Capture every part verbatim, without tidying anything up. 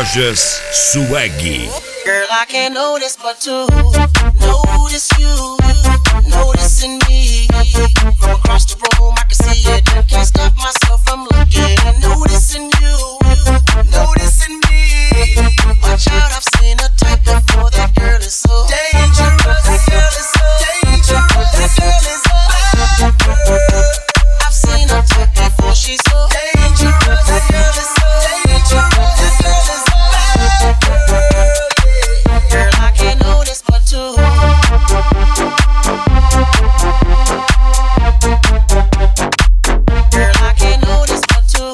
Lojas Swag. Girl, I can't notice but to notice you, noticing me. From across the room, I can see it. Can't stop myself from looking and noticing you, noticing me. Watch out, I've seen a type before. That girl is so dangerous. That girl is so dangerous. That girl is so dangerous. I've seen a type before. She's so dangerous. That girl is so dangerous. That girl is so dangerous. Girl, I can't notice but to Girl, I can't notice but to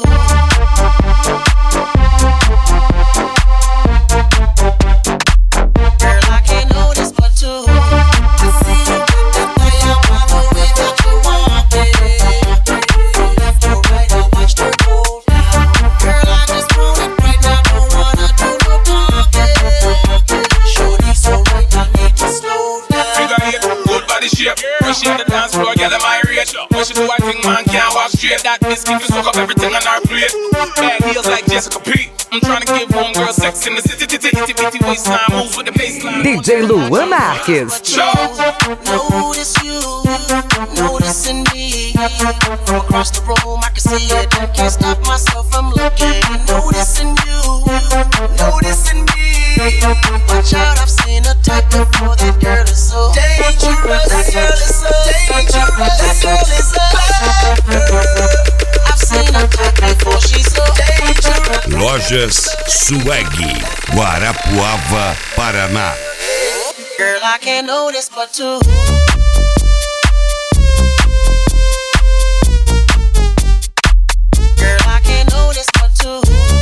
Girl, I can't notice but to I see you got that fire by the way that you walk it. From left to right, I watched her go down. Girl, I just want it right now, don't wanna do no talking. Shorty so right, I need to slow down. Figure eight, good body shape. Appreciate the dance floor, girl, my rate. When she do, I think man can't walk straight. That biscuit can soak up everything on our plate. Bad heels like Jessica P. I'm trying to give homegirl sex in the city, titty, itty bitty waistline moves with the baseline. D J Luan Marques. Notice you, noticing me. From across the room, I can see it. Can't stop myself from looking. Noticing you, noticing me. Watch out, I've seen a type before. That girl is so dangerous. That girl is so dangerous. That girl is so dangerous. I've seen a type before. She's so dangerous. Lojas Swag, Guarapuava, Paraná. Girl, I can't notice but to Girl, I can't notice but to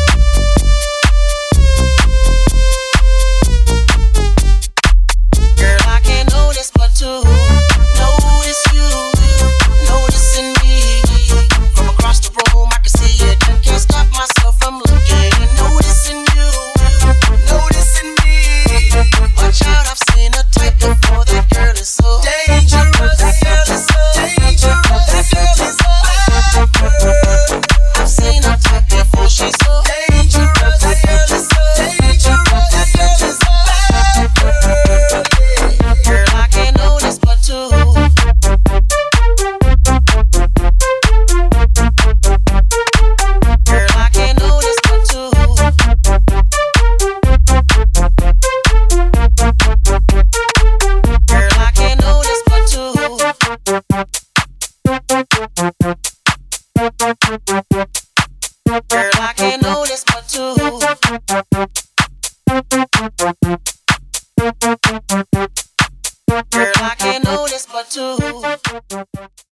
Girl, I can't notice but to notice you, noticing me. From across the room, I can see it. Can't stop myself from looking and noticing you, noticing me. Watch out, I've seen a type before. That girl is so dangerous. That girl is so dangerous. That girl is so dangerous. I've seen a type before. She's so dangerous. That girl is so dangerous. That girl is so dangerous. Girl, I can't notice but to Girl, I can't notice but to Girl, I can't notice but to Girl, I can't notice but to Girl, I can't notice but to